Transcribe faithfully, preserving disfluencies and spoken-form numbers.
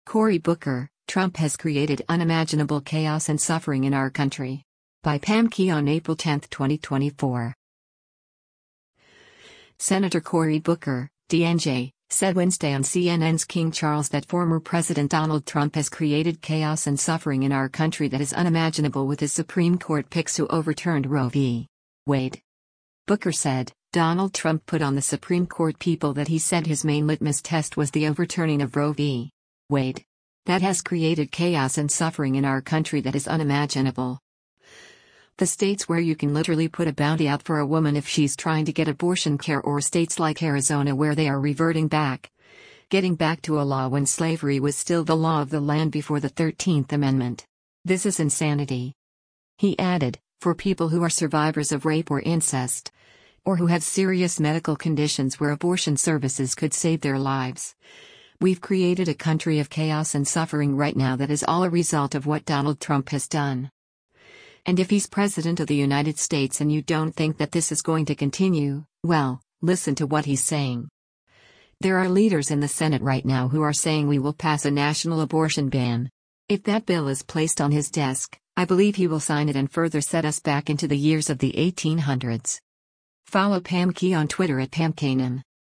Cory Booker, Trump has created unimaginable chaos and suffering in our country. By Pam Keon, April tenth, twenty twenty-four. Senator Cory Booker, D N J, said Wednesday on C N N's King Charles that former President Donald Trump has created chaos and suffering in our country that is unimaginable with his Supreme Court picks who overturned Roe v. Wade. Booker said, Donald Trump put on the Supreme Court people that he said his main litmus test was the overturning of Roe v. Wade. That has created chaos and suffering in our country that is unimaginable. The states where you can literally put a bounty out for a woman if she's trying to get abortion care, or states like Arizona where they are reverting back, getting back to a law when slavery was still the law of the land before the thirteenth Amendment. This is insanity. He added, for people who are survivors of rape or incest, or who have serious medical conditions where abortion services could save their lives. We've created a country of chaos and suffering right now that is all a result of what Donald Trump has done. And if he's President of the United States and you don't think that this is going to continue, well, listen to what he's saying. There are leaders in the Senate right now who are saying we will pass a national abortion ban. If that bill is placed on his desk, I believe he will sign it and further set us back into the years of the eighteen hundreds. Follow Pam Keon on Twitter at Pam Keon.